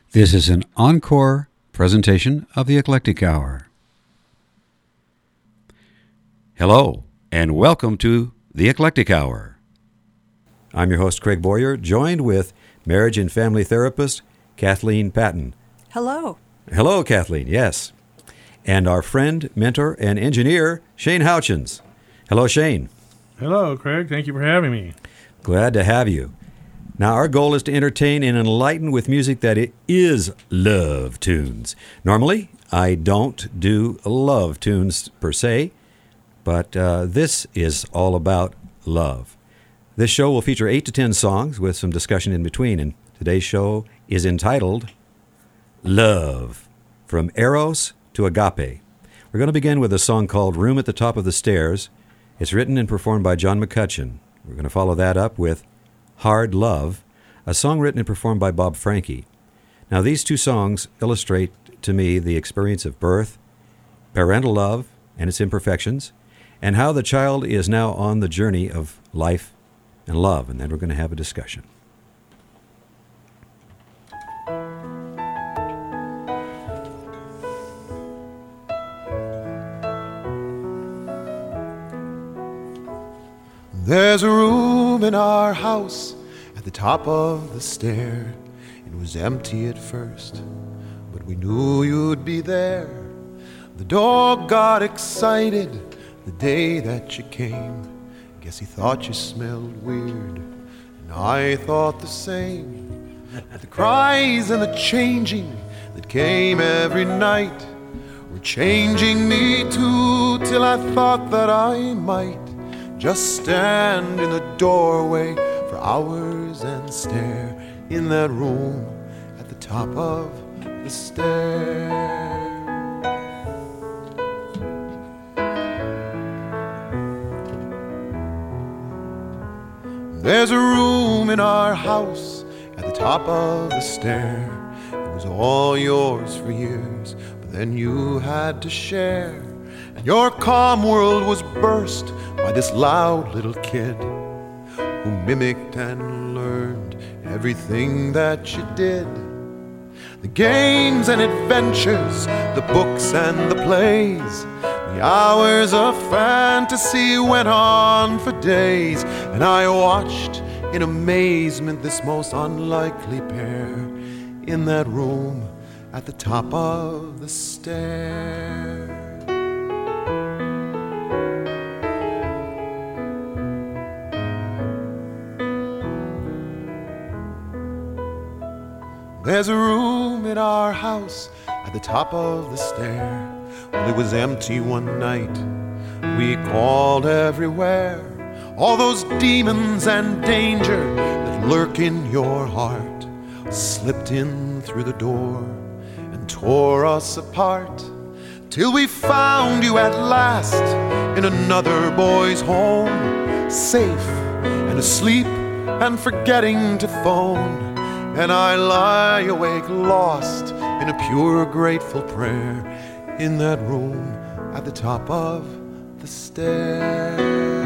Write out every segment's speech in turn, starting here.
This is an encore presentation of the Eclectic Hour. Hello, and welcome to the Eclectic Hour. I'm your host, Craig Boyer, joined with marriage and family therapist Kathleen Patton. Hello. Hello, Kathleen, yes. And our friend, mentor, and engineer, Shane Houchins. Hello, Shane. Hello, Craig. Thank you for having me. Glad to have you. Now, our goal is to entertain and enlighten with music that is love tunes. Normally, I don't do love tunes per se, but this is all about love. This show will feature 8 to 10 songs with some discussion in between, and today's show is entitled Love, From Eros to Agape. We're going to begin with a song called Room at the Top of the Stairs. It's written and performed by John McCutcheon. We're going to follow that up with Hard Love, a song written and performed by Bob Franke. Now, these two songs illustrate to me the experience of birth, parental love and its imperfections, and how the child is now on the journey of life and love. And then we're going to have a discussion. There's a room in our house at the top of the stair. It was empty at first, but we knew you'd be there. The dog got excited the day that you came. Guess he thought you smelled weird, and I thought the same. The cries and the changing that came every night were changing me too, till I thought that I might just stand in the doorway for hours and stare in that room at the top of the stair. There's a room in our house at the top of the stair. It was all yours for years, but then you had to share. And your calm world was burst by this loud little kid who mimicked and learned everything that you did. The games and adventures, the books and the plays, the hours of fantasy went on for days. And I watched in amazement this most unlikely pair in that room at the top of the stair. There's a room in our house at the top of the stair. Well, it was empty one night. We called everywhere. All those demons and danger that lurk in your heart slipped in through the door and tore us apart, till we found you at last in another boy's home, safe and asleep and forgetting to phone. And I lie awake lost in a pure grateful prayer in that room at the top of the stair.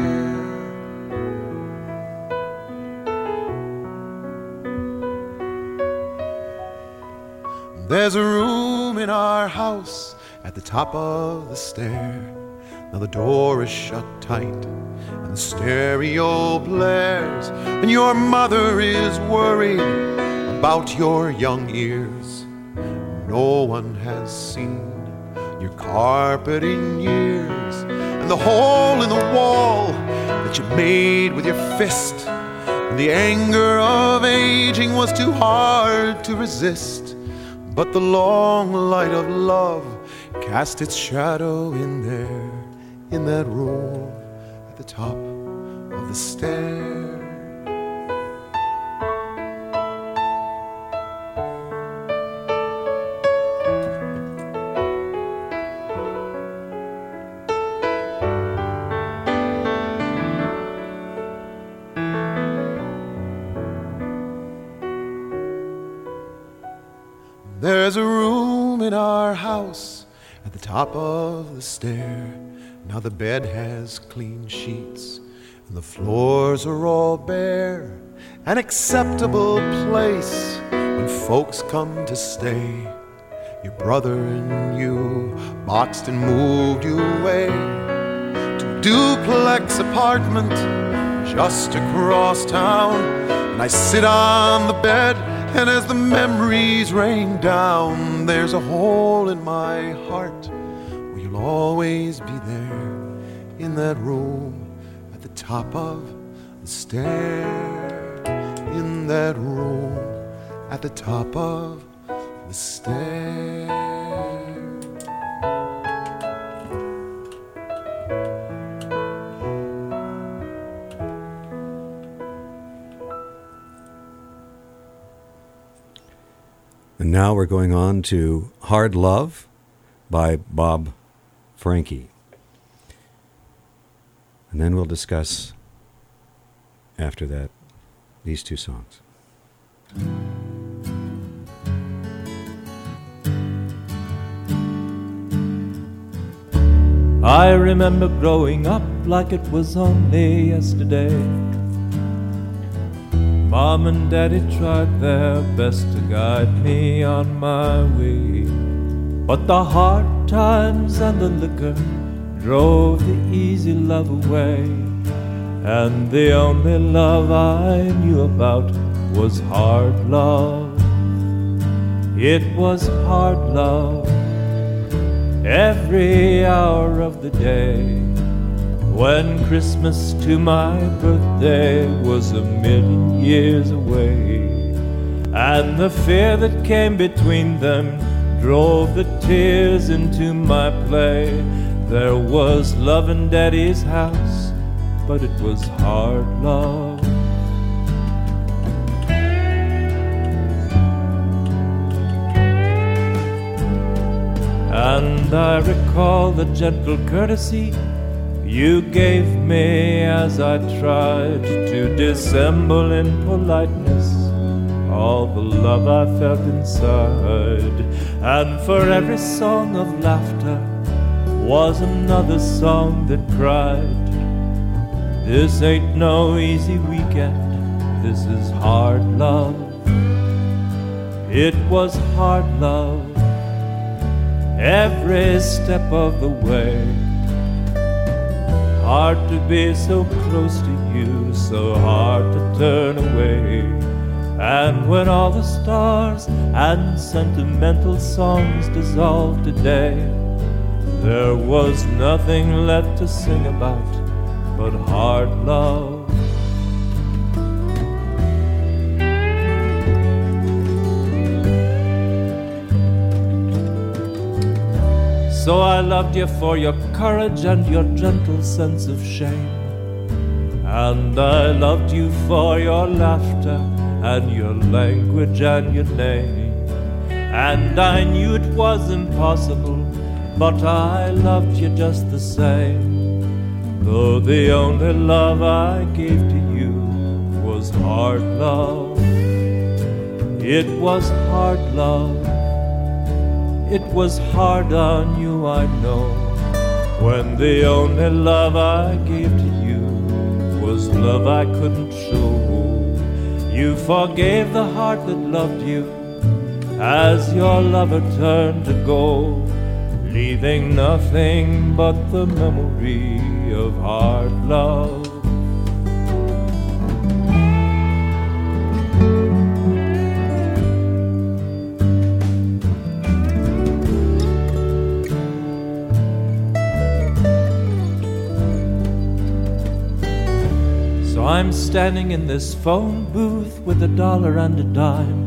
There's a room in our house at the top of the stair. Now the door is shut tight and the stereo blares, and your mother is worried about your young ears. No one has seen your carpet in years, and the hole in the wall that you made with your fist. And the anger of aging was too hard to resist, but the long light of love cast its shadow in there, in that room at the top of the stair. There's a room in our house at the top of the stair. Now the bed has clean sheets and the floors are all bare. An acceptable place, when folks come to stay. Your brother and you boxed and moved you away to a duplex apartment just across town. And I sit on the bed, and as the memories rain down, there's a hole in my heart where you'll always be there, in that room at the top of the stair, in that room at the top of the stair. And now we're going on to Hard Love by Bob Franke. And then we'll discuss, after that, these two songs. I remember growing up like it was only yesterday. Mom and Daddy tried their best to guide me on my way, but the hard times and the liquor drove the easy love away. And the only love I knew about was hard love. It was hard love every hour of the day, when Christmas to my birthday was a million years away. And the fear that came between them drove the tears into my play. There was love in Daddy's house, but it was hard love. And I recall the gentle courtesy you gave me as I tried to dissemble in politeness all the love I felt inside. And for every song of laughter was another song that cried, this ain't no easy weekend, this is hard love. It was hard love every step of the way. Hard to be so close to you, so hard to turn away. And when all the stars and sentimental songs dissolved today, there was nothing left to sing about but hard love. So I loved you for your courage and your gentle sense of shame. And I loved you for your laughter and your language and your name. And I knew it was impossible, but I loved you just the same. Though the only love I gave to you was hard love. It was hard love. It was hard on you, I know, when the only love I gave to you was love I couldn't show. You forgave the heart that loved you as your lover turned to go, leaving nothing but the memory of hard love. I'm standing in this phone booth with $1 and a dime,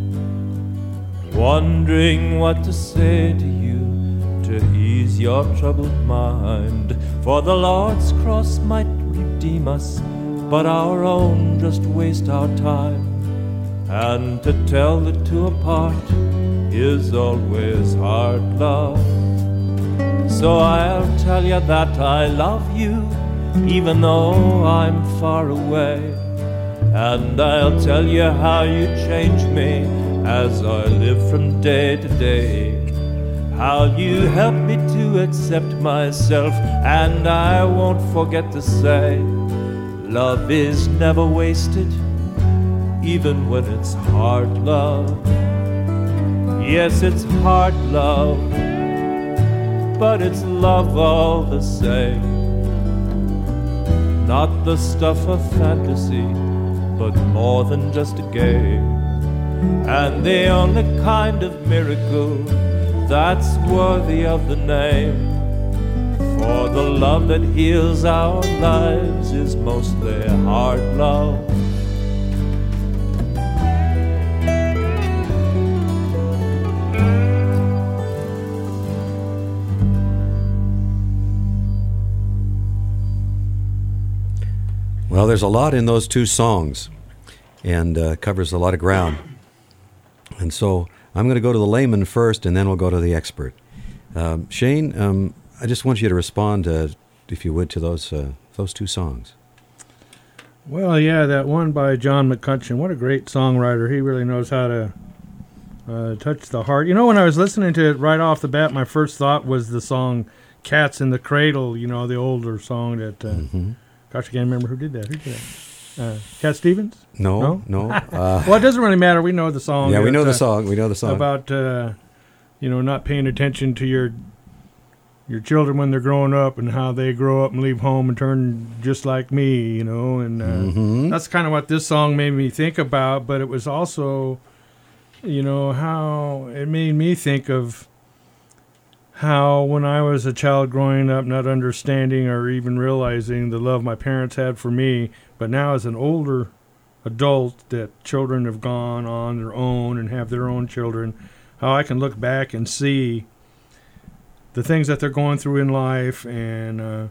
wondering what to say to you to ease your troubled mind. For the Lord's cross might redeem us, but our own just waste our time. And to tell the two apart is always hard love. So I'll tell you that I love you, even though I'm far away. And I'll tell you how you change me as I live from day to day. How you help me to accept myself, and I won't forget to say, love is never wasted, even when it's hard love. Yes, it's hard love, but it's love all the same. Not the stuff of fantasy, but more than just a game. And the only kind of miracle that's worthy of the name. For the love that heals our lives is mostly hard love. Well, there's a lot in those two songs, and covers a lot of ground. And so I'm going to go to the layman first, and then we'll go to the expert. Shane, I just want you to respond, if you would, to those two songs. Well, yeah, that one by John McCutcheon. What a great songwriter. He really knows how to touch the heart. You know, when I was listening to it right off the bat, my first thought was the song Cats in the Cradle, you know, the older song that... Gosh, I can't remember who did that. Who did that? Cat Stevens? No. Well, it doesn't really matter. We know the song. Yeah, we know the song. We know the song. About, not paying attention to your children when they're growing up and how they grow up and leave home and turn just like me, And that's kind of what this song made me think about. But it was also, how it made me think of how when I was a child growing up, not understanding or even realizing the love my parents had for me, but now as an older adult that children have gone on their own and have their own children, how I can look back and see the things that they're going through in life and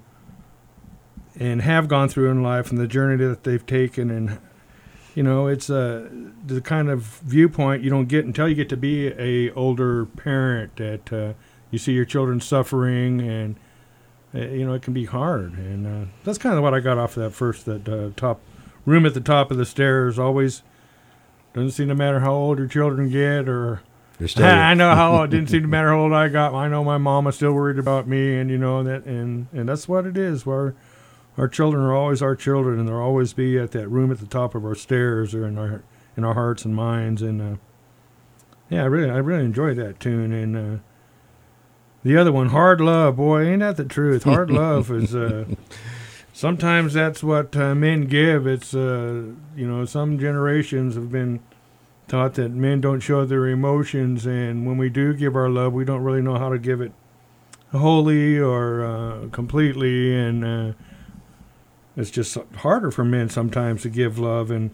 have gone through in life and the journey that they've taken. And, it's the kind of viewpoint you don't get until you get to be a older parent that you see your children suffering, and it can be hard. And that's kind of what I got off of that first. That top room at the top of the stairs always doesn't seem to matter how old your children get, or I know how it didn't seem to matter how old I got. I know my mom is still worried about me, and that, and that's what it is. Where our children are always our children, and they'll always be at that room at the top of our stairs, or in our hearts and minds. And I really enjoyed that tune. And the other one, Hard Love, boy, ain't that the truth? Hard love is, sometimes that's what men give. It's, some generations have been taught that men don't show their emotions, and when we do give our love, we don't really know how to give it wholly or completely, and it's just harder for men sometimes to give love, and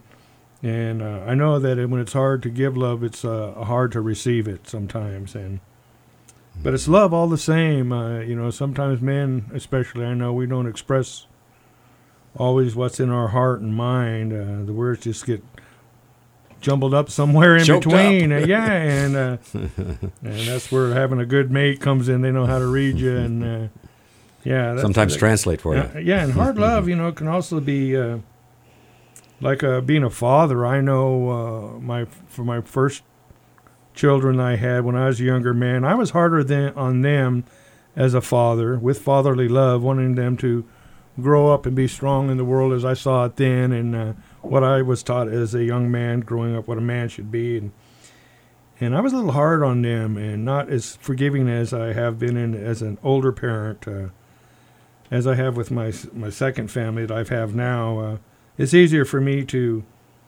I know that when it's hard to give love, it's hard to receive it sometimes, but it's love all the same. Sometimes men, especially, I know we don't express always what's in our heart and mind. The words just get jumbled up somewhere in Choked between. And that's where having a good mate comes in. They know how to read you, and sometimes translate for you. And hard love, can also be like being a father. I know for my first children I had when I was a younger man, I was harder on them as a father, with fatherly love, wanting them to grow up and be strong in the world as I saw it then, and what I was taught as a young man growing up, what a man should be. And I was a little hard on them and not as forgiving as I have been as an older parent, as I have with my second family that I have now. It's easier for me to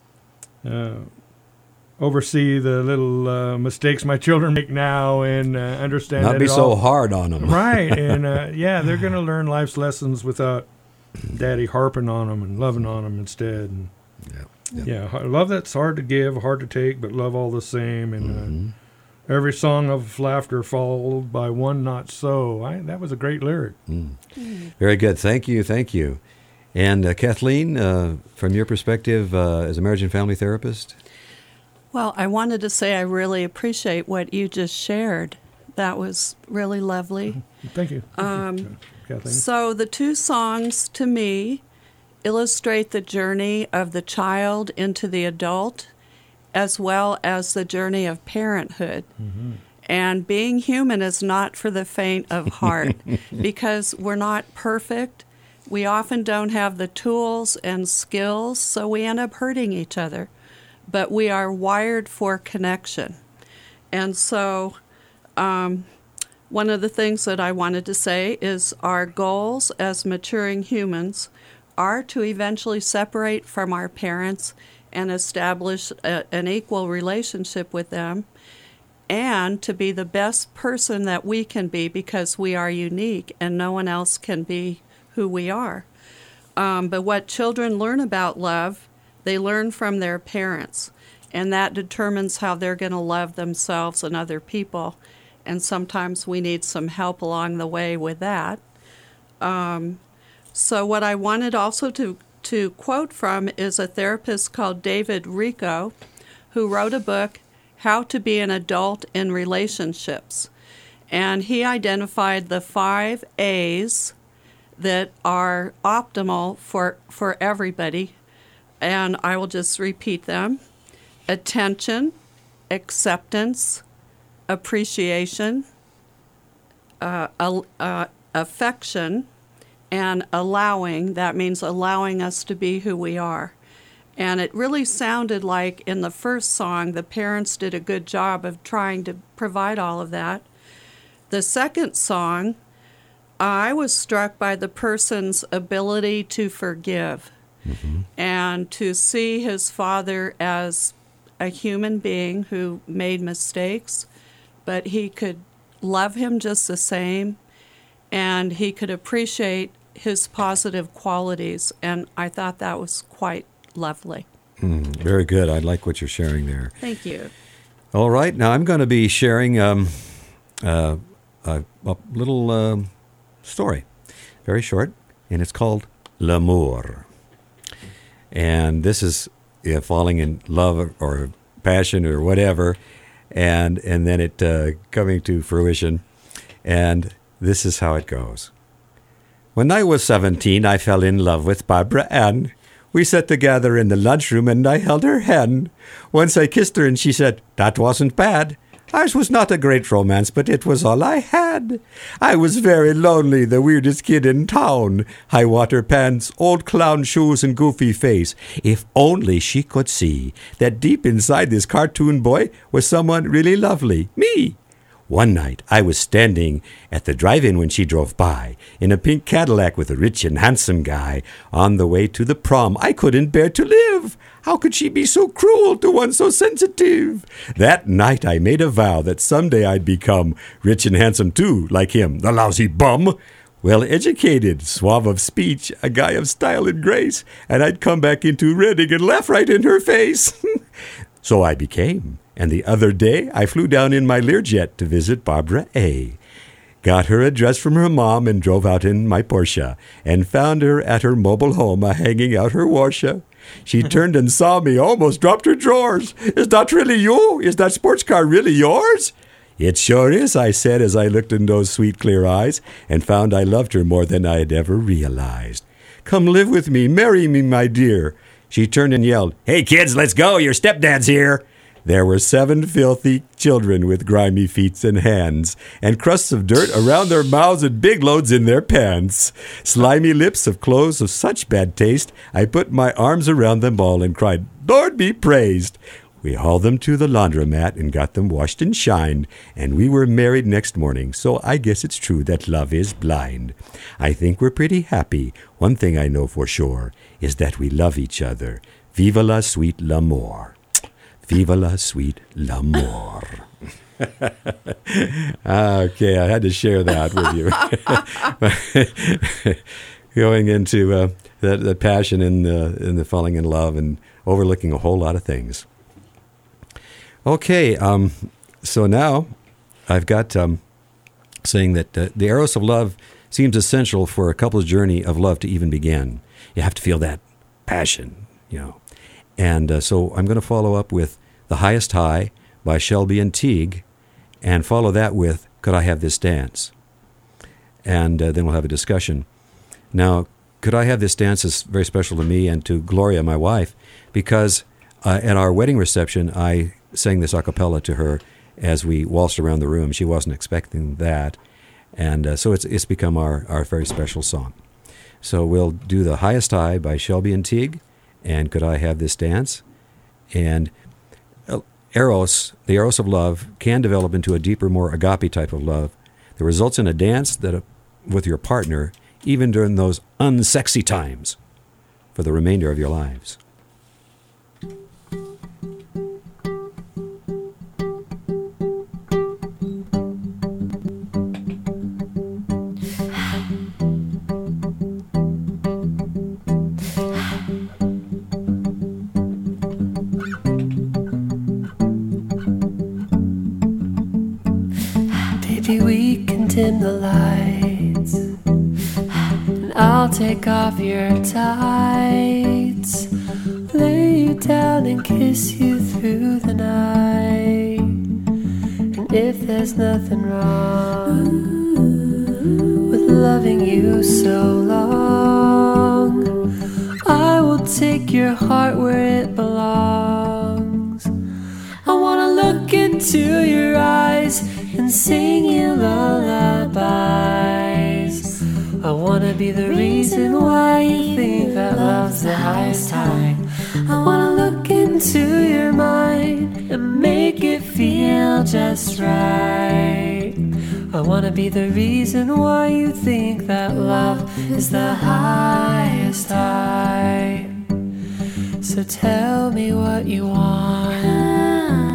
oversee the little mistakes my children make now and understand. Not be so hard on them. Right, and they're going to learn life's lessons without Daddy harping on them and loving on them instead. And love that's hard to give, hard to take, but love all the same. And every song of laughter followed by one not so. That was a great lyric. Very good. Thank you. And Kathleen, from your perspective as a marriage and family therapist? Well, I wanted to say I really appreciate what you just shared. That was really lovely. Thank you. Kathleen. So the two songs, to me, illustrate the journey of the child into the adult, as well as the journey of parenthood. And being human is not for the faint of heart, because we're not perfect. We often don't have the tools and skills, so we end up hurting each other. but we are wired for connection. And so one of the things that I wanted to say is our goals as maturing humans are to eventually separate from our parents and establish an equal relationship with them, and to be the best person that we can be, because we are unique and no one else can be who we are. But what children learn about love, they learn from their parents, and that determines how they're going to love themselves and other people. And sometimes we need some help along the way with that. So what I wanted also to quote from is a therapist called David Richo, who wrote a book, How to Be an Adult in Relationships. And he identified the 5 A's that are optimal for everybody. And I will just repeat them. Attention, acceptance, appreciation, affection, and allowing. That means allowing us to be who we are. And it really sounded like in the first song, the parents did a good job of trying to provide all of that. The second song, I was struck by the person's ability to forgive and to see his father as a human being who made mistakes, but he could love him just the same, and he could appreciate his positive qualities, and I thought that was quite lovely. Very good. I like what you're sharing there. Thank you. All right. Now I'm going to be sharing a little story, very short, and it's called L'amour. And this is falling in love or passion or whatever, and then it coming to fruition. And this is how it goes. When I was 17, I fell in love with Barbara Ann. We sat together in the lunchroom and I held her hand. Once I kissed her and she said, "That wasn't bad." Ours was not a great romance, but it was all I had. I was very lonely, the weirdest kid in town. High-water pants, old clown shoes, and goofy face. If only she could see that deep inside this cartoon boy was someone really lovely, me. One night, I was standing at the drive-in when she drove by, in a pink Cadillac with a rich and handsome guy. On the way to the prom, I couldn't bear to live. How could she be so cruel to one so sensitive? That night, I made a vow that someday I'd become rich and handsome too, like him, the lousy bum. Well-educated, suave of speech, a guy of style and grace, and I'd come back into Redding and laugh right in her face. So I became. And the other day, I flew down in my Learjet to visit Barbara A. Got her address from her mom and drove out in my Porsche and found her at her mobile home hanging out her Warsha. She turned and saw me, almost dropped her drawers. "Is that really you? Is that sports car really yours?" "It sure is," I said as I looked in those sweet clear eyes and found I loved her more than I had ever realized. "Come live with me, marry me, my dear." She turned and yelled, "Hey kids, let's go, your stepdad's here." There were 7 filthy children with grimy feet and hands, and crusts of dirt around their mouths and big loads in their pants. Slimy lips of clothes of such bad taste, I put my arms around them all and cried, "Lord be praised." We hauled them to the laundromat and got them washed and shined, and we were married next morning, so I guess it's true that love is blind. I think we're pretty happy. One thing I know for sure is that we love each other. Vive la sweet l'amour. Viva la sweet l'amour. Okay, I had to share that with you. Going into that passion in the falling in love and overlooking a whole lot of things. Okay, so now I've got saying that the eros of love seems essential for a couple's journey of love to even begin. You have to feel that passion, you know. And so I'm going to follow up with The Highest High by Shelby and Teague, and follow that with Could I Have This Dance? And then we'll have a discussion. Now, Could I Have This Dance is very special to me and to Gloria, my wife, because at our wedding reception, I sang this a cappella to her as we waltzed around the room. She wasn't expecting that. And so it's become our very special song. So we'll do The Highest High by Shelby and Teague, and Could I Have This Dance? And eros, the eros of love, can develop into a deeper, more agape type of love that results in a dance with your partner, even during those unsexy times, for the remainder of your lives. We can dim the lights, and I'll take off your tights, lay you down and kiss you through the night. And if there's nothing wrong with loving you so long, I will take your heart where it belongs. I wanna look into your eyes and sing you lullabies. I wanna be the reason why you think that love's the highest high. I wanna look into your mind and make it feel just right. I wanna be the reason why you think that love is the highest high. So tell me what you want,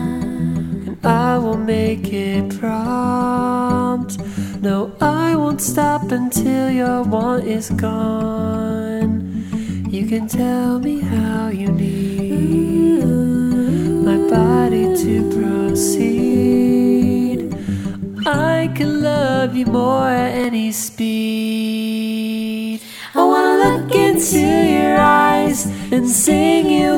I will make it prompt. No, I won't stop until your want is gone. You can tell me how you need my body to proceed. I can love you more at any speed. I wanna look into your eyes and sing you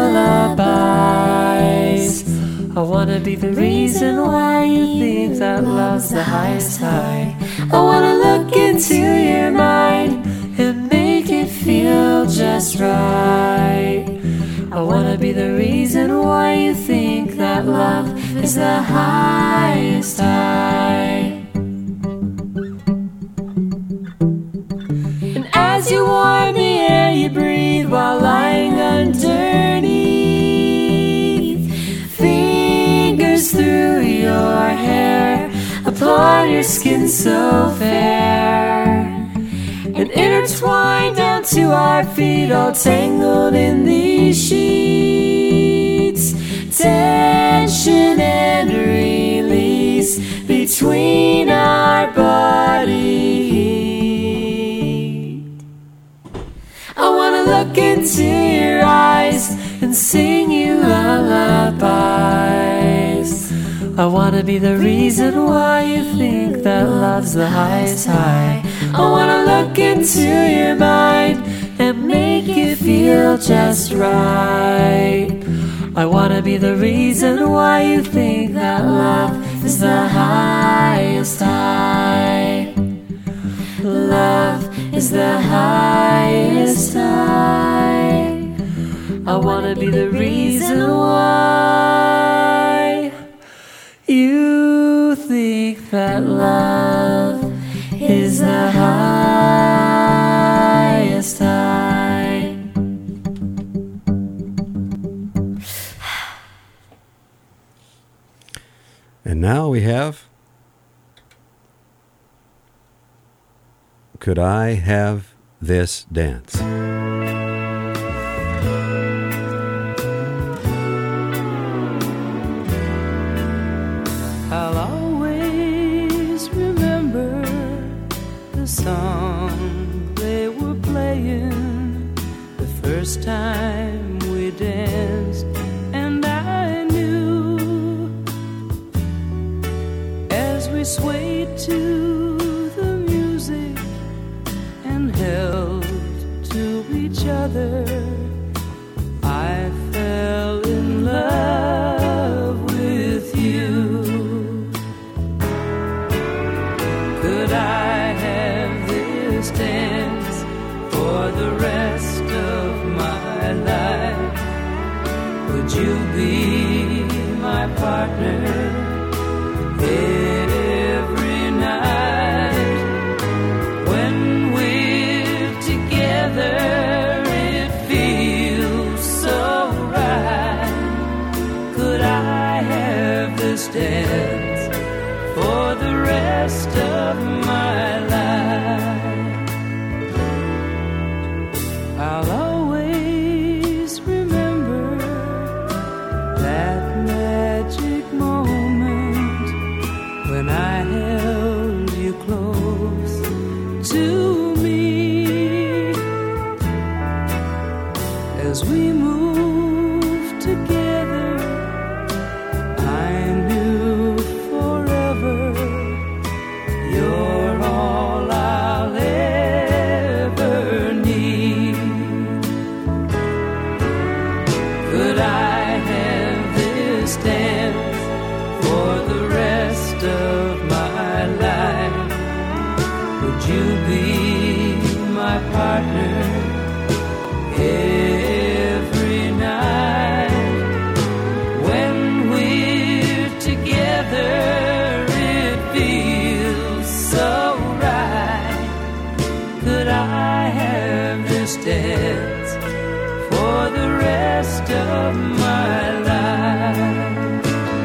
lullabies. I wanna be the reason why you think that love's the highest high. I wanna look into your mind and make it feel just right. I wanna be the reason why you think that love is the highest high. And as you warm the air you breathe while lying underneath, through your hair upon your skin so fair, and intertwined down to our feet, all tangled in these sheets. Tension and release between our bodies. I wanna look into your eyes and sing you lullabies. I wanna be the reason why you think that love's the highest high. I wanna look into your mind and make it feel just right. I wanna be the reason why you think that love is the highest high. Love is the highest high. I wanna be the reason why you think that love is the highest high. And now we have Could I Have This Dance? I'll always remember the song they were playing the first time we danced, and I knew as we swayed to the music and held to each other, I fell in love with you. Could I have this dance for the rest of my life? Would you be my partner every night? When we're together, it dance for the rest of my life. I'll always remember that magic moment when I held you close to me as we moved together. I knew forever you're all I'll ever need. Could I have this dance for the rest of my life? Would you be my partner every night? When we're together, it feels so right. Could I have this dance for the rest of my life?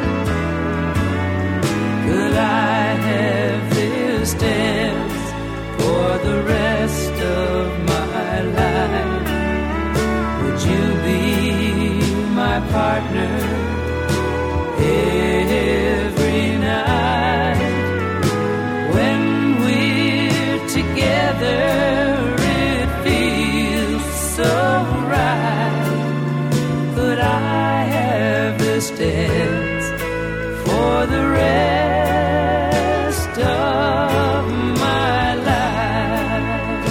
Could I have this dance for the rest of my life? Would you be my partner every night? When we're together, it feels so right. Could I have this dance for the rest of my life?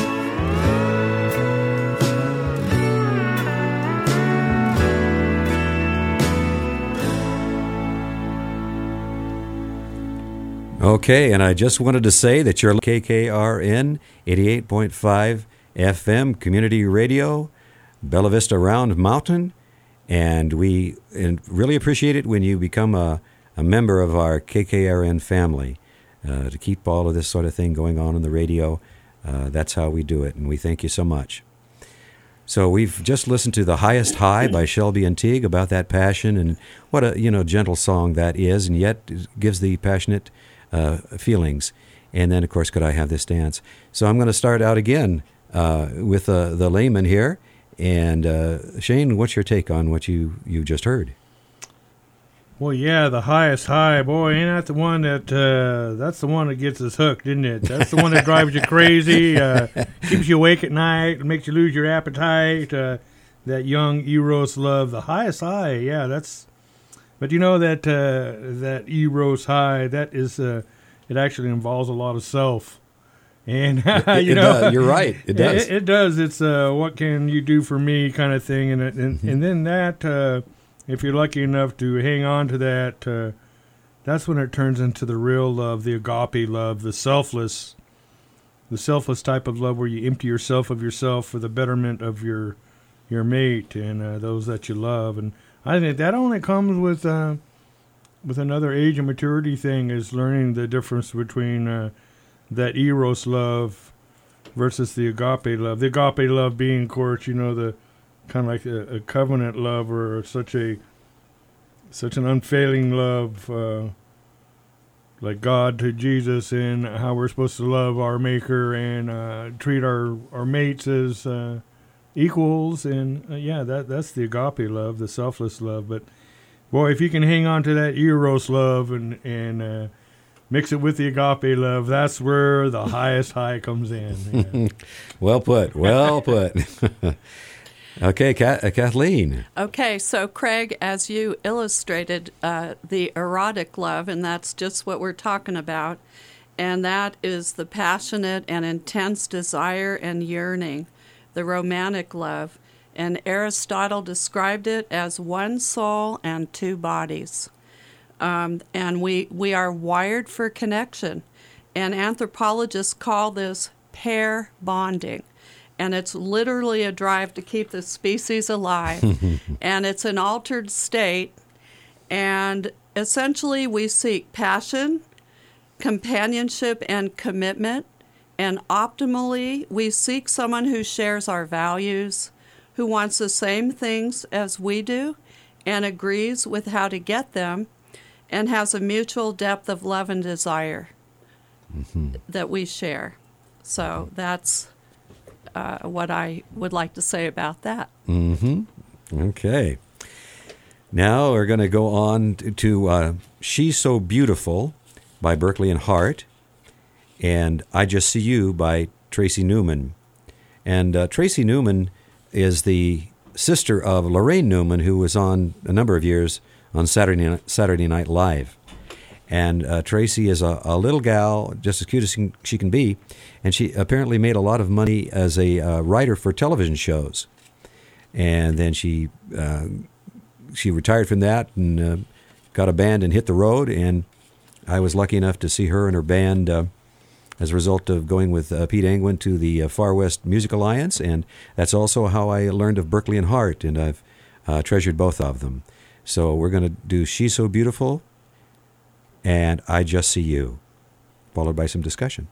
Okay, and I just wanted to say that you're KKRN 88.5 FM Community Radio, Bella Vista Round Mountain, and we really appreciate it when you become a member of our KKRN family to keep all of this sort of thing going on the radio. That's how we do it, and we thank you so much. So we've just listened to The Highest High by Shelby and Teague about that passion, and what a gentle song that is, and yet gives the passionate feelings. And then, of course, Could I Have This Dance? So I'm going to start out again with the layman here. And Shane, what's your take on what you just heard? Well, yeah, The Highest High, boy, ain't that the one that's the one that gets us hooked, isn't it? That's the one that drives you crazy, keeps you awake at night, makes you lose your appetite. That young Eros love, The Highest High, yeah, that's. But you know that that Eros High, that is, it actually involves a lot of self. And you know, does. You're right. It does. It does. It's what can you do for me kind of thing, and then that if you're lucky enough to hang on to that, that's when it turns into the real love, the agape love, the selfless type of love where you empty yourself of yourself for the betterment of your mate and those that you love. And I think that only comes with another age and maturity thing, is learning the difference between that Eros love versus the agape love. The agape love being, of course, the kind of like a covenant love, or such an unfailing love, like God to Jesus, and how we're supposed to love our Maker and treat our mates as equals. And that's the agape love, the selfless love. But boy, if you can hang on to that Eros love and mix it with the agape love, that's where the highest high comes in. Yeah. Well put. Well put. Okay, Kathleen. Okay, so Craig, as you illustrated, the erotic love, and that's just what we're talking about, and that is the passionate and intense desire and yearning, the romantic love. And Aristotle described it as one soul and two bodies. And we are wired for connection. And anthropologists call this pair bonding. And it's literally a drive to keep the species alive. And it's an altered state. And essentially we seek passion, companionship, and commitment. And optimally, we seek someone who shares our values, who wants the same things as we do, and agrees with how to get them. and has a mutual depth of love and desire that we share. So that's what I would like to say about that. Okay. Now we're going to go on to She's So Beautiful by Berkeley and Hart, and I Just See You by Tracy Newman. And Tracy Newman is the sister of Lorraine Newman, who was on a number of years on Saturday Night Live. And Tracy is a little gal, just as cute as she can be, and she apparently made a lot of money as a writer for television shows. And then she retired from that and got a band and hit the road, and I was lucky enough to see her and her band as a result of going with Pete Angwin to the Far West Music Alliance, and that's also how I learned of Berkeley and Hart, and I've treasured both of them. So we're going to do She's So Beautiful and I Just See You, followed by some discussion.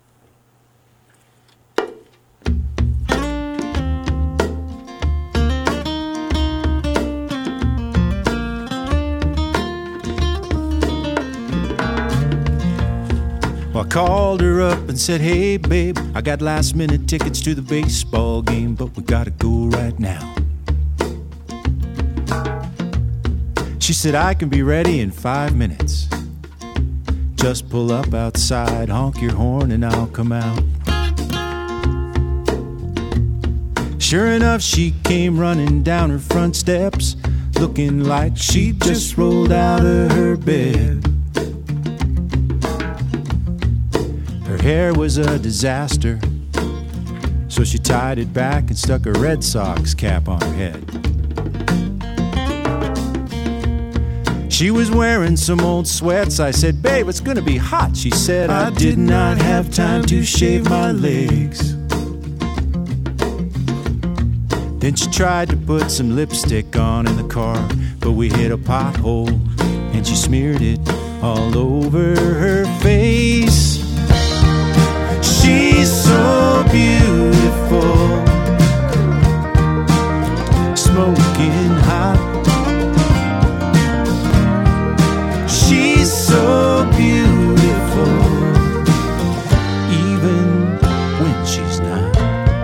Well, I called her up and said, hey, babe, I got last-minute tickets to the baseball game, but we gotta go right now. She said, I can be ready in 5 minutes. Just pull up outside, honk your horn, and I'll come out. Sure enough, she came running down her front steps, looking like she just rolled out of her bed. Her hair was a disaster, so she tied it back and stuck a Red Sox cap on her head. She was wearing some old sweats. I said, babe, it's gonna be hot. She said, I did not have time to shave my legs. Then she tried to put some lipstick on in the car, but we hit a pothole and she smeared it all over her face. She's so beautiful, smoking hot. She's so beautiful, even when she's not.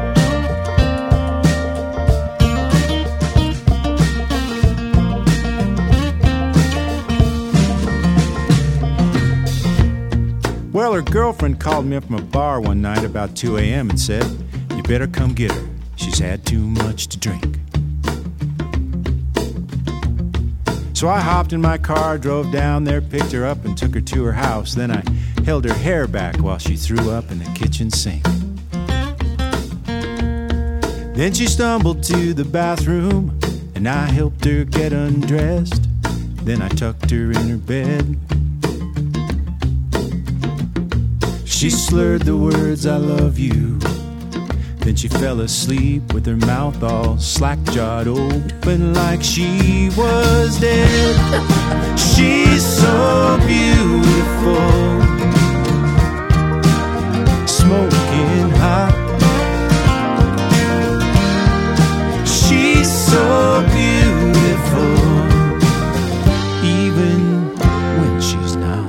Well, her girlfriend called me up from a bar one night about 2 a.m. and said, you better come get her. She's had too much to drink. So I hopped in my car, drove down there, picked her up, and took her to her house. Then I held her hair back while she threw up in the kitchen sink. Then she stumbled to the bathroom, and I helped her get undressed. Then I tucked her in her bed. She slurred the words, I love you. Then she fell asleep with her mouth all slack-jawed open like she was dead. She's so beautiful, smoking hot. She's so beautiful, even when she's not.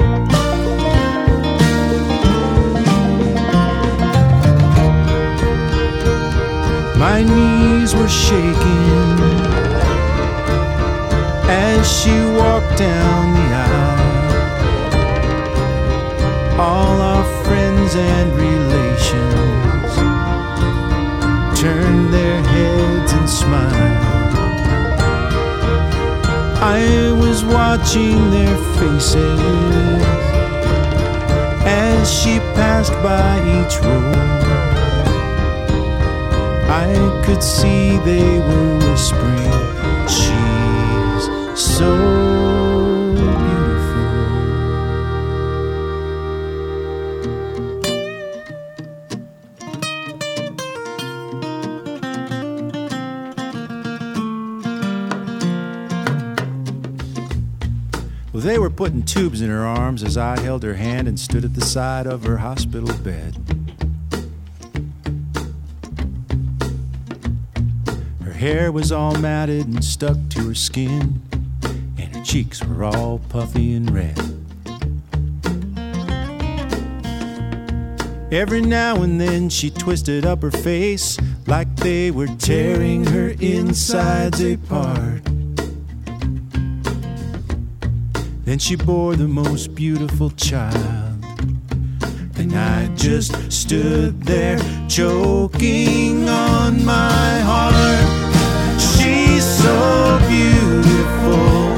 My knees were shaking as she walked down the aisle. All our friends and relations turned their heads and smiled. I was watching their faces as she passed by each row. I could see they were whispering, she's so beautiful. Well, they were putting tubes in her arms as I held her hand and stood at the side of her hospital bed. Her hair was all matted and stuck to her skin, and her cheeks were all puffy and red. Every now and then she twisted up her face like they were tearing her insides apart. Then she bore the most beautiful child, and I just stood there choking on my heart. She's so beautiful,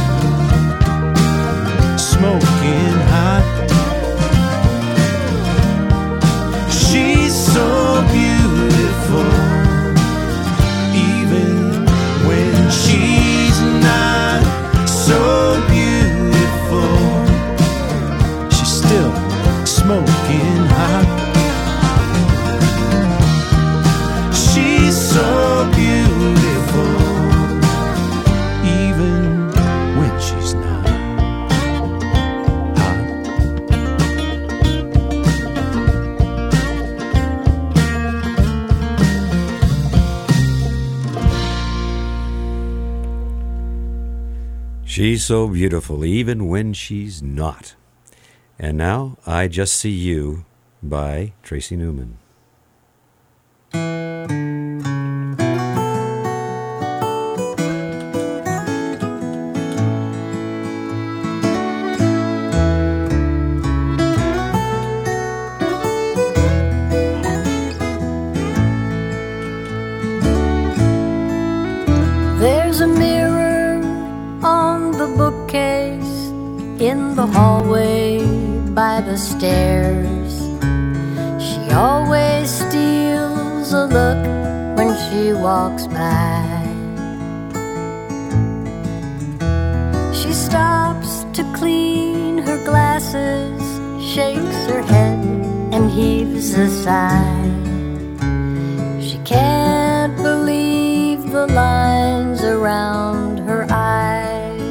smoking hot. She's so beautiful, even when she's not so beautiful. She's still smoking hot. She's so beautiful, even when she's not hot. She's so beautiful, even when she's not. And now, I Just See You by Tracy Newman. There's a mirror on the bookcase in the hallway by the stairs. She always steals a look when she walks by. She stops to clean her glasses, shakes her head and heaves a sigh. She can't believe the lines around her eyes.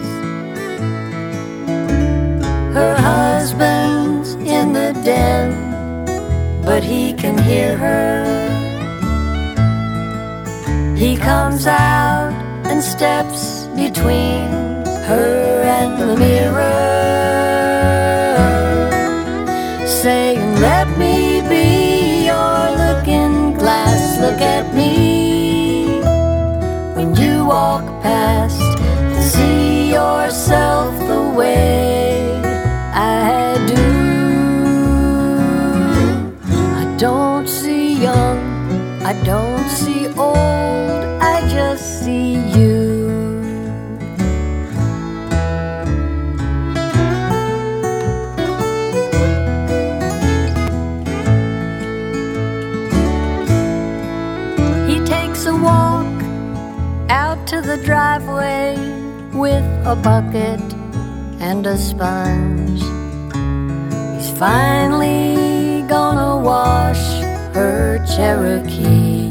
Her husband's in the den, but he can hear her. He comes out and steps between her and the mirror, saying, "Let me be your looking glass, look at me. When you walk past, see yourself the way I do. I don't see young, I don't see old, I just see you." He takes a walk out to the driveway with a bucket and a sponge. He's finally gonna wash her Cherokee.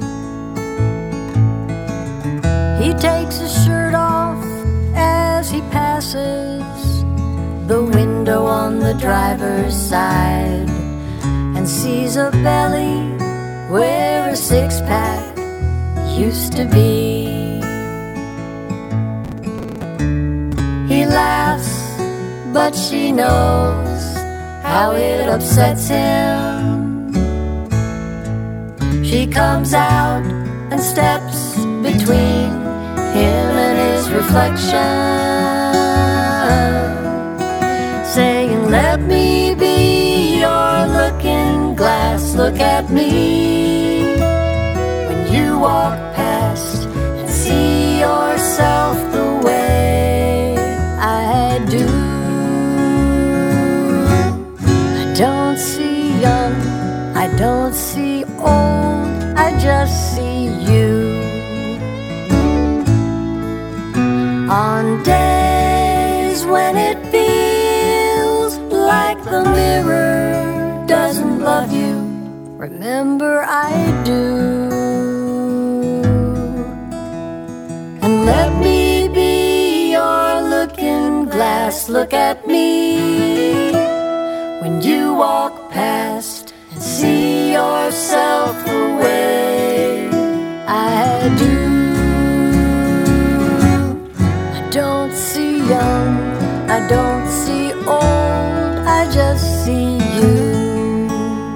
He takes his shirt off as he passes the window on the driver's side and sees a belly where a six-pack used to be. He laughs, but she knows how it upsets him. She comes out and steps between him and his reflection, saying, "Let me be your looking glass, look at me. When you walk past and see yourself the way I do. I don't see young, I don't see old, I just see you. On days when it feels like the mirror doesn't love you, remember I do. And let me be your looking glass, look at me. When you walk past and see yourself the way I do. I don't young, I don't see old, I just see you.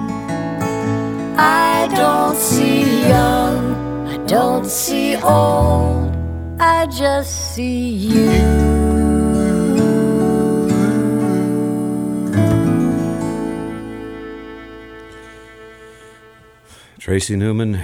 I don't see young, I don't see old, I just see you. Tracy Newman,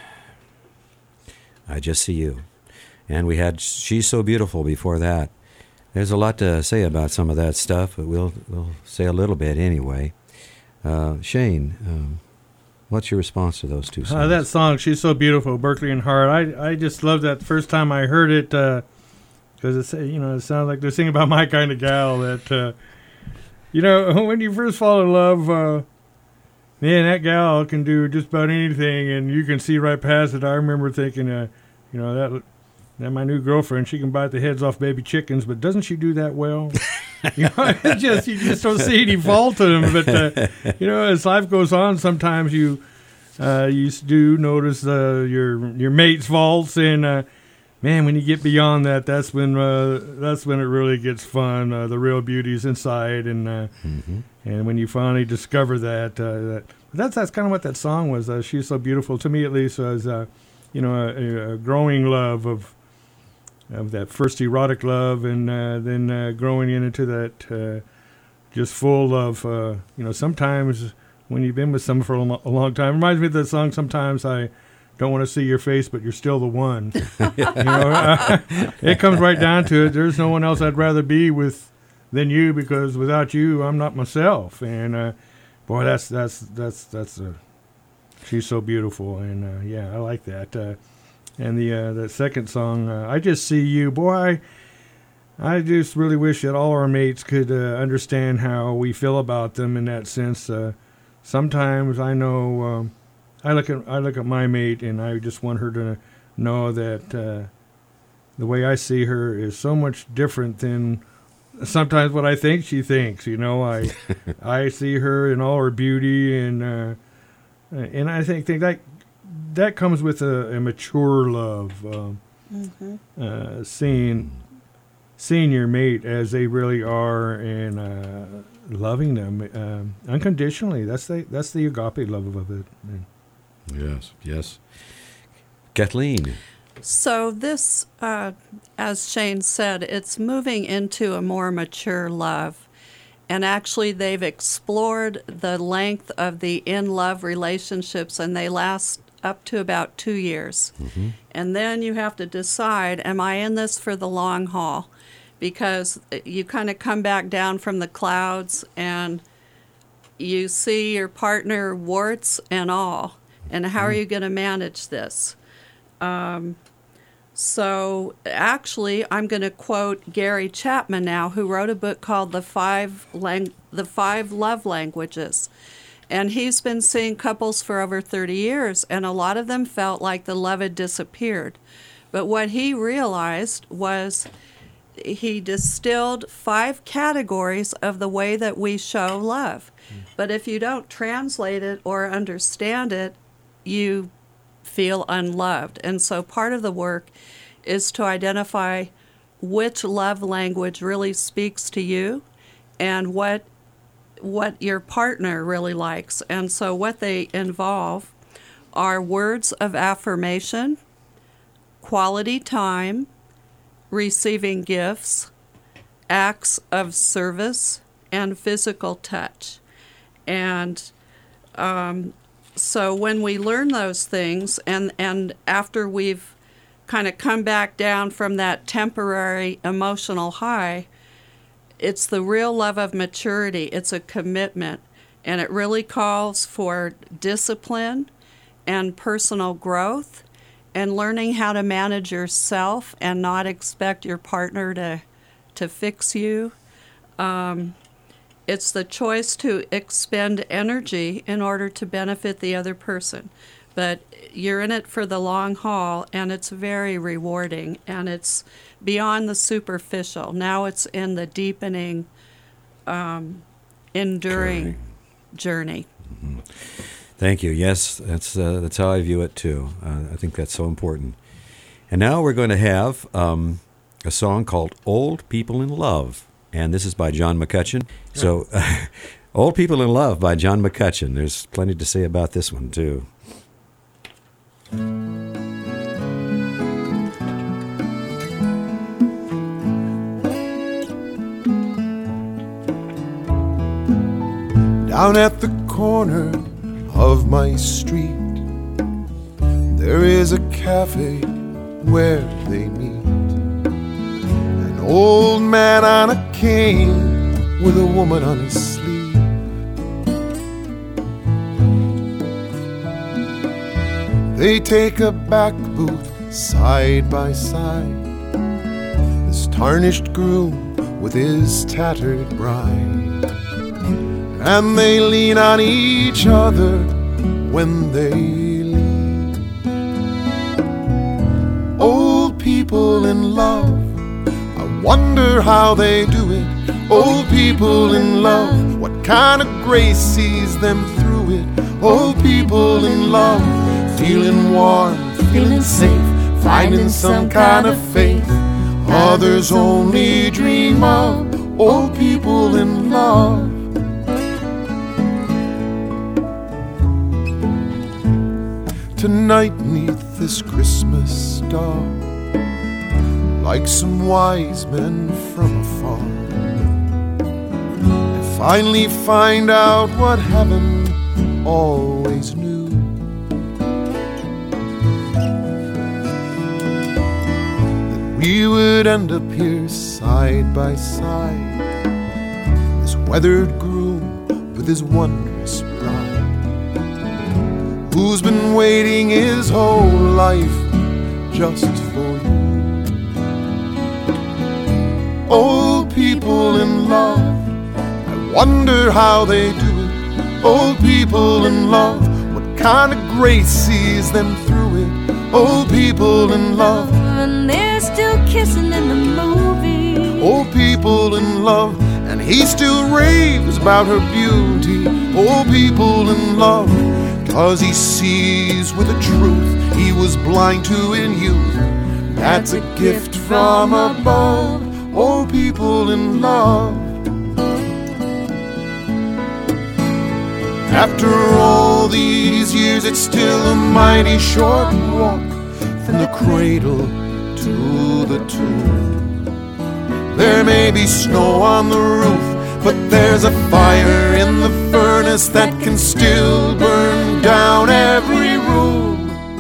I Just See You. And we had She's So Beautiful before that. There's a lot to say about some of that stuff, but we'll say a little bit anyway. Shane, what's your response to those two songs? That song, She's So Beautiful, Berkeley and Hart. I just loved that the first time I heard it because it sounds like they're singing about my kind of gal. That when you first fall in love, man, that gal can do just about anything, and you can see right past it. I remember thinking, that my new girlfriend, she can bite the heads off baby chickens, but doesn't she do that well? You just don't see any fault in them. But as life goes on, sometimes you do notice your mate's faults, and man, when you get beyond that, that's when it really gets fun. The real beauty's inside, and when you finally discover that, that's kind of what that song was. She's So Beautiful, to me at least, was a growing love of that first erotic love, and then growing into that just full of sometimes when you've been with someone for a long time. It reminds me of that song, Sometimes I Don't Want to See Your Face, But You're Still the One. It comes right down to it. There's no one else I'd rather be with than you, because without you, I'm not myself. And boy, that's She's So Beautiful. And I like that. And the second song, I Just See You. Boy, I just really wish that all our mates could understand how we feel about them in that sense. Sometimes I know I look at my mate, and I just want her to know that the way I see her is so much different than sometimes what I think she thinks. I see her in all her beauty, and I think that comes with a mature love, seeing your mate as they really are, and loving them unconditionally. That's the agape love of it. Yes. Kathleen. So this, as Shane said, it's moving into a more mature love. And actually, they've explored the length of the in-love relationships, and they last up to about 2 years. Mm-hmm. And then you have to decide, am I in this for the long haul? Because you kind of come back down from the clouds, and you see your partner, warts and all. And how are you going to manage this? So actually, I'm going to quote Gary Chapman now, who wrote a book called The Five Love Languages. And he's been seeing couples for over 30 years, and a lot of them felt like the love had disappeared. But what he realized was he distilled 5 categories of the way that we show love. But if you don't translate it or understand it, you feel unloved. And so part of the work is to identify which love language really speaks to you and what your partner really likes. And so what they involve are words of affirmation, quality time, receiving gifts, acts of service, and physical touch. And so when we learn those things, and after we've kind of come back down from that temporary emotional high, it's the real love of maturity. It's a commitment, and it really calls for discipline and personal growth and learning how to manage yourself and not expect your partner to fix you. It's the choice to expend energy in order to benefit the other person. But you're in it for the long haul, and it's very rewarding, and it's beyond the superficial. Now it's in the deepening, enduring journey. Mm-hmm. Thank you. Yes, that's how I view it too. I think that's so important. And now we're going to have a a song called Old People in Love. And this is by John McCutcheon. So, Old People in Love by John McCutcheon. There's plenty to say about this one, too. Down at the corner of my street, there is a cafe where they meet. An old man on a cane with a woman on his sleeve. They take a back booth side by side, this tarnished groom with his tattered bride. And they lean on each other when they leave. Old people in love, I wonder how they do it. Old people in love, what kind of grace sees them through it? Old people in love, feeling warm, feeling safe, finding some kind of faith others only dream of. Old people in love. Tonight neath this Christmas star, like some wise men from afar, I finally find out what heaven always knew. That we would end up here side by side, this weathered groom with his wondrous bride, who's been waiting his whole life just for you. Old people in love, I wonder how they do it. Old people in love, what kind of grace sees them through it? Old people in love, and they're still kissing in the movie. Old people in love, and he still raves about her beauty. Old people in love, 'cause he sees with a truth he was blind to in youth. That's a gift from above. Old people in love. After all these years, it's still a mighty short walk from the cradle to the tomb. There may be snow on the roof, but there's a fire in the furnace that can still burn down every room.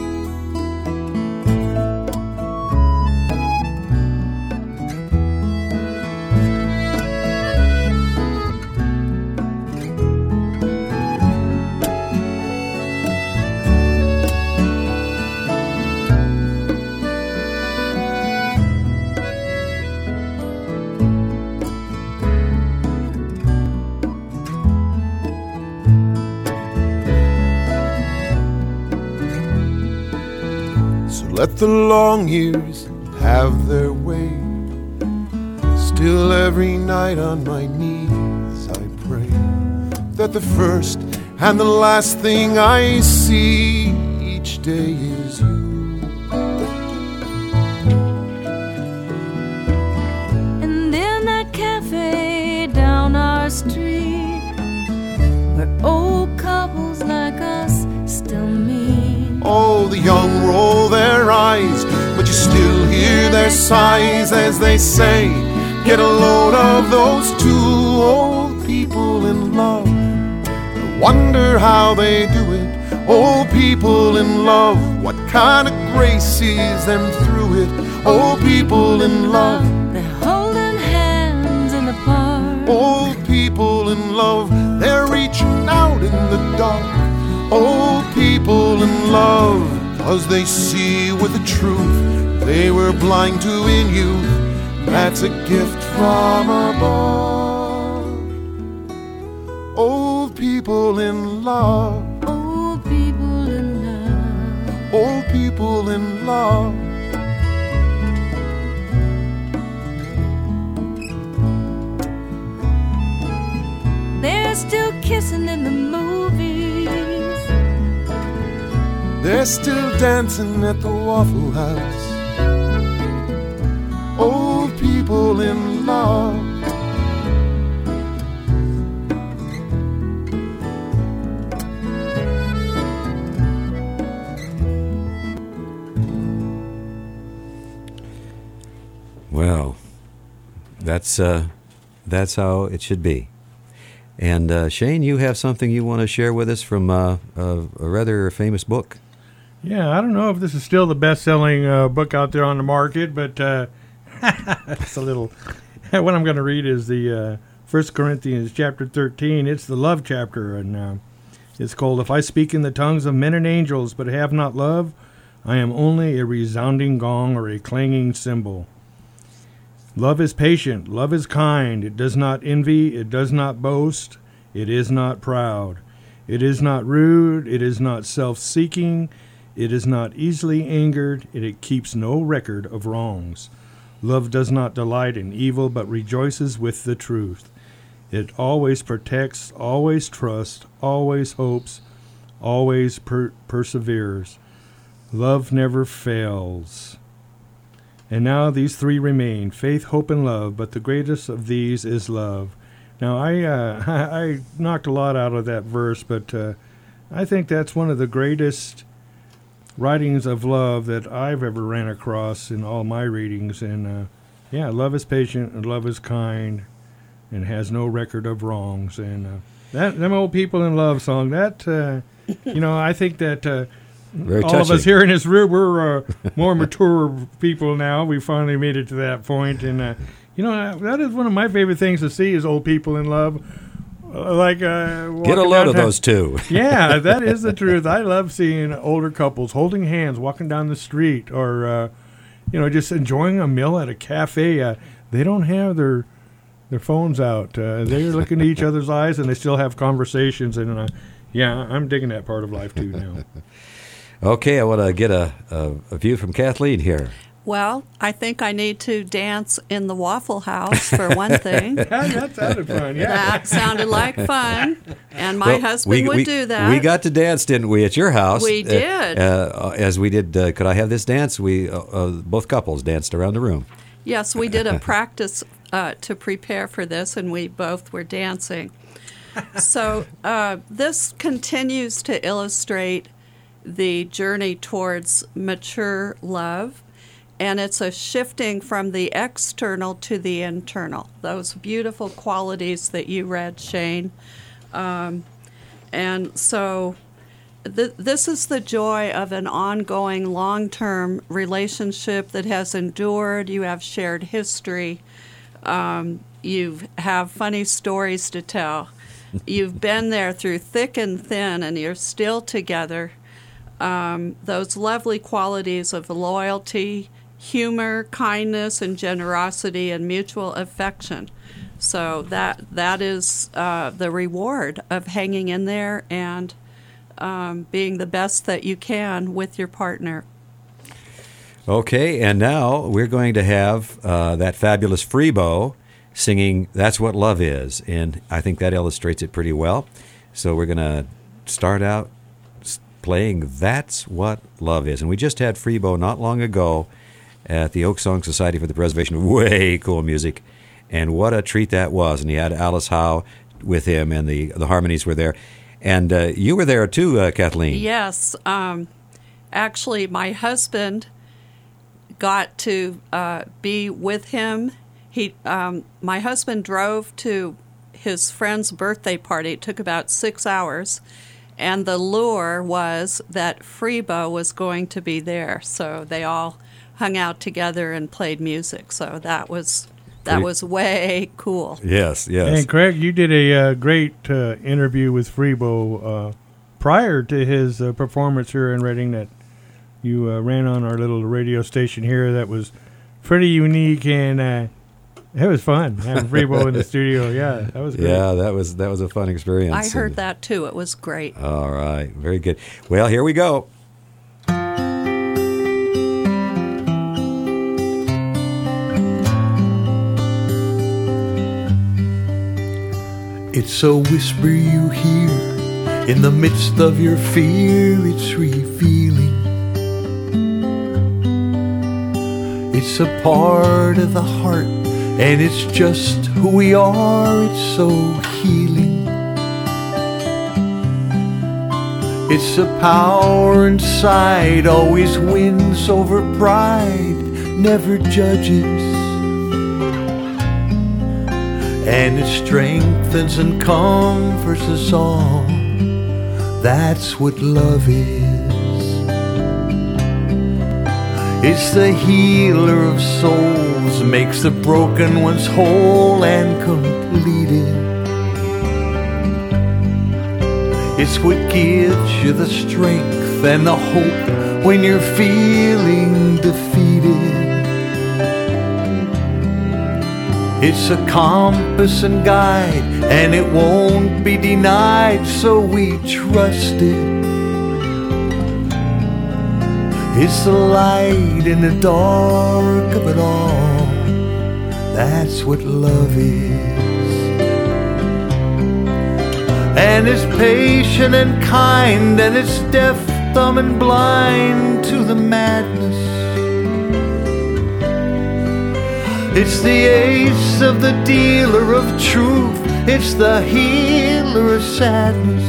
Let the long years have their way. Still every night on my knees I pray that the first and the last thing I see each day is you. And in that cafe down our street, where old couples like us still meet. Oh, the young roll their eyes, but you still hear their sighs as they say, get a load of those two old people in love. I wonder how they do it. Old people in love, what kind of grace sees them through it? Old people in love, they're holding hands in the park. Old people in love, they're reaching out in the dark. Old people in love, 'cause they see with the truth they were blind to in youth. That's a gift from above. Old people in love, Old people in love, old people in love. they're still kissing in the movies. They're still dancing at the Waffle House. Old people in love. Well, that's how it should be. And Shane, you have something you want to share with us from a rather famous book. Yeah, I don't know if this is still the best-selling book out there on the market, but it's a little. What I'm going to read is the 1 Corinthians chapter 13. It's the love chapter, and it's called, "If I speak in the tongues of men and angels, but have not love, I am only a resounding gong or a clanging cymbal. Love is patient, love is kind, it does not envy, it does not boast, it is not proud, it is not rude, it is not self-seeking, it is not easily angered, it keeps no record of wrongs. Love does not delight in evil, but rejoices with the truth. It always protects, always trusts, always hopes, always perseveres. Love never fails. And now these three remain, faith, hope, and love, but the greatest of these is love." Now, I knocked a lot out of that verse, but I think that's one of the greatest writings of love that I've ever ran across in all my readings. And, love is patient, and love is kind, and has no record of wrongs. And them old people in love song, that, I think that... Very all touching. of us here in this room, we're more mature people now. We finally made it to that point. And, that is one of my favorite things to see is old people in love. Get a load of those two. Yeah, that is the truth. I love seeing older couples holding hands, walking down the street, or, just enjoying a meal at a cafe. They don't have their phones out. They're looking at each other's eyes, and they still have conversations. And, I'm digging that part of life, too, now. Okay, I want to get a view from Kathleen here. Well, I think I need to dance in the Waffle House for one thing. That sounded fun, yeah. That sounded like fun, and my husband would do that. We got to dance, didn't we, at your house? We did. As we did, Could I Have This Dance? We both couples danced around the room. Yes, we did a practice to prepare for this, and we both were dancing. So this continues to illustrate the journey towards mature love, and it's a shifting from the external to the internal. Those beautiful qualities that you read, Shane. And so this is the joy of an ongoing long-term relationship that has endured. You have shared history. You have funny stories to tell. You've been there through thick and thin, and you're still together. Those lovely qualities of loyalty, humor, kindness, and generosity, and mutual affection. So that is the reward of hanging in there and being the best that you can with your partner. Okay, and now we're going to have that fabulous Freebo singing "That's What Love Is," and I think that illustrates it pretty well. So we're going to start out playing "That's What Love Is." And we just had Freebo not long ago at the Oak Song Society for the Preservation of Way Cool Music, and what a treat that was. And he had Alice Howe with him, and the harmonies were there. And you were there too, Kathleen. Yes. Actually, my husband got to be with him. My husband drove to his friend's birthday party. It took about 6 hours. And the lure was that Freebo was going to be there, so they all hung out together and played music. So that was way cool. Yes. And Craig, you did a great interview with Freebo prior to his performance here in Reading that you ran on our little radio station here. That was pretty unique, and it was fun having Freebo in the studio. Yeah, that was great. Yeah, that was a fun experience. I heard that too. It was great. All right, very good. Well, here we go. It's a whisper you hear in the midst of your fear. It's revealing. It's a part of the heart And it's just who we are, it's so healing. It's the power inside, always wins over pride, never judges. And it strengthens and comforts us all. That's what love is. It's the healer of souls, makes the broken ones whole and completed. It's what gives you the strength and the hope when you're feeling defeated. It's a compass and guide, and it won't be denied, so we trust it. It's the light in the dark of it all. That's what love is. And it's patient and kind, and it's deaf, dumb, and blind to the madness. It's the ace of the dealer of truth. It's the healer of sadness.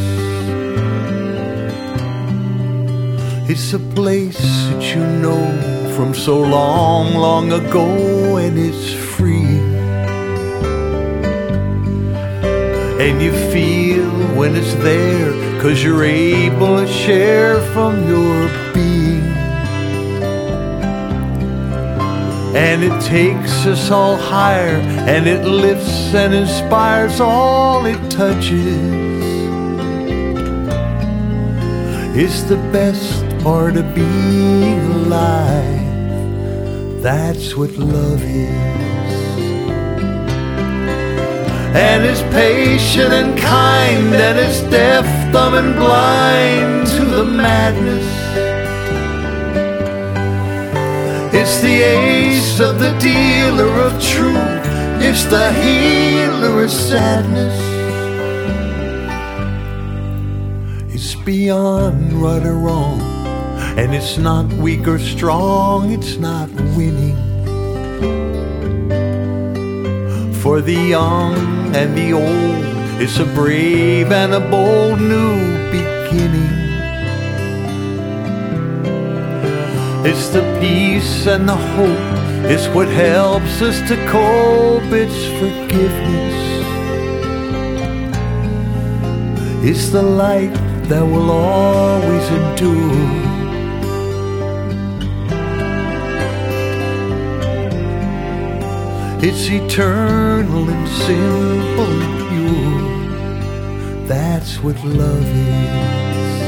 It's a place that you know from so long, long ago, and it's free. And you feel when it's there, 'cause you're able to share from your being. And it takes us all higher, and it lifts and inspires all it touches. It's the best part of being alive. That's what love is. And it's patient and kind, and it's deaf, dumb, and blind to the madness. It's the ace of the dealer of truth. It's the healer of sadness. It's beyond right or wrong, and it's not weak or strong, it's not winning. For the young and the old, it's a brave and a bold new beginning. It's the peace and the hope, it's what helps us to cope, it's forgiveness. It's the light that will always endure. It's eternal and simple and pure. That's what love is.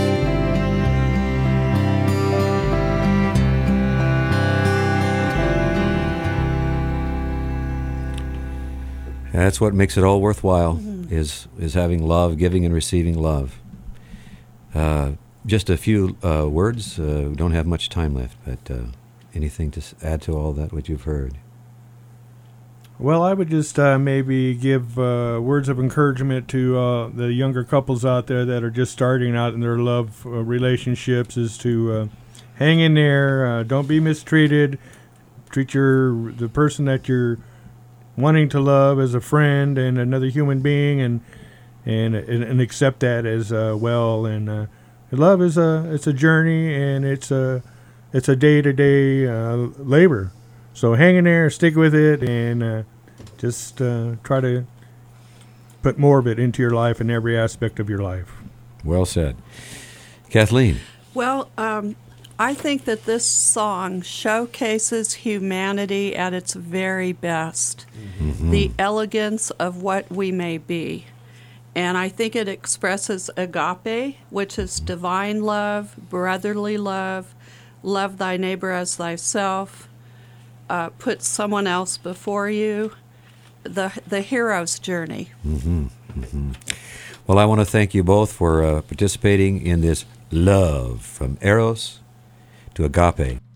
That's what makes it all worthwhile, is having love, giving and receiving love. Just a few words. We don't have much time left, but anything to add to all that, what you've heard? Well, I would just maybe give words of encouragement to the younger couples out there that are just starting out in their love relationships, is to hang in there, don't be mistreated, treat the person that you're wanting to love as a friend and another human being, and accept that as well. And love is it's a journey, and it's a day-to-day labor. So hang in there, stick with it, and just try to put more of it into your life in every aspect of your life. Well said. Kathleen. Well, I think that this song showcases humanity at its very best, the elegance of what we may be. And I think it expresses agape, which is divine love, brotherly love, love thy neighbor as thyself, put someone else before you, the hero's journey. Well, I want to thank you both for participating in this love from Eros to Agape.